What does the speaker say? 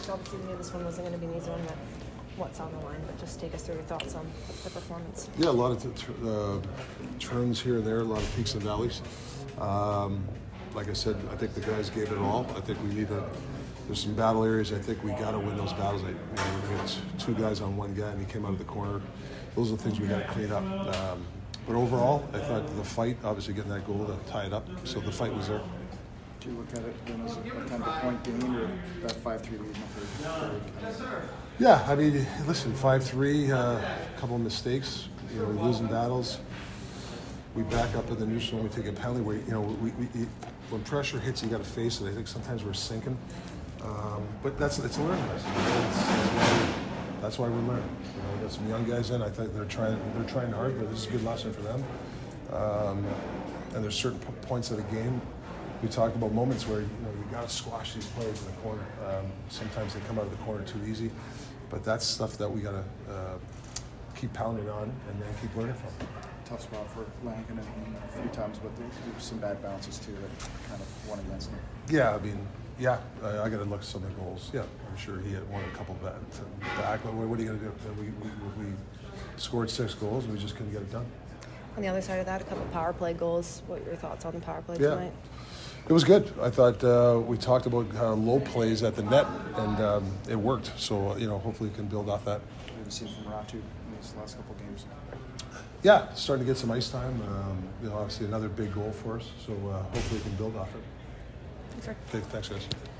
Obviously, we knew this one wasn't going to be an easy one with what's on the line, but just take us through your thoughts on the performance. Yeah, a lot of turns here and there, a lot of peaks and valleys. Like I said, I think the guys gave it all. I think we need to. There's some battle areas. I think we got to win those battles. We got two guys on one guy, and he came out of the corner. Those are the things we got to clean up. But overall, I thought the fight, obviously getting that goal to tie it up, so the fight was there. Do you look at it then as a kind of a point gain or that 5-3 lead in the third? Yeah, I mean, listen, 5-3, a couple of mistakes. We're losing battles. We back up in the neutral when we take a penalty. We when pressure hits, you got to face it. I think sometimes we're sinking, but it's a learning lesson. That's why we learn. We got some young guys in. I think they're trying hard, but this is a good lesson for them. And there's certain points of the game. We talked about moments where you got to squash these players in the corner. Sometimes they come out of the corner too easy, but that's stuff that we got to keep pounding on and then keep learning from. Tough spot for Lankin a few times, but there's some bad bounces too that kind of won against him. Yeah, I mean, I got to look at some of the goals. Yeah, I'm sure he had won a couple back. But what are you going to do? We scored 6 goals and we just couldn't get it done. On the other side of that, a couple power play goals. What are your thoughts on the power play tonight? It was good. I thought we talked about low plays at the net, and it worked. So, hopefully we can build off that. We haven't seen from Ratu in these last couple of games. Yeah, starting to get some ice time. Obviously another big goal for us. So hopefully we can build off it. Thanks, sir. Okay, thanks, guys.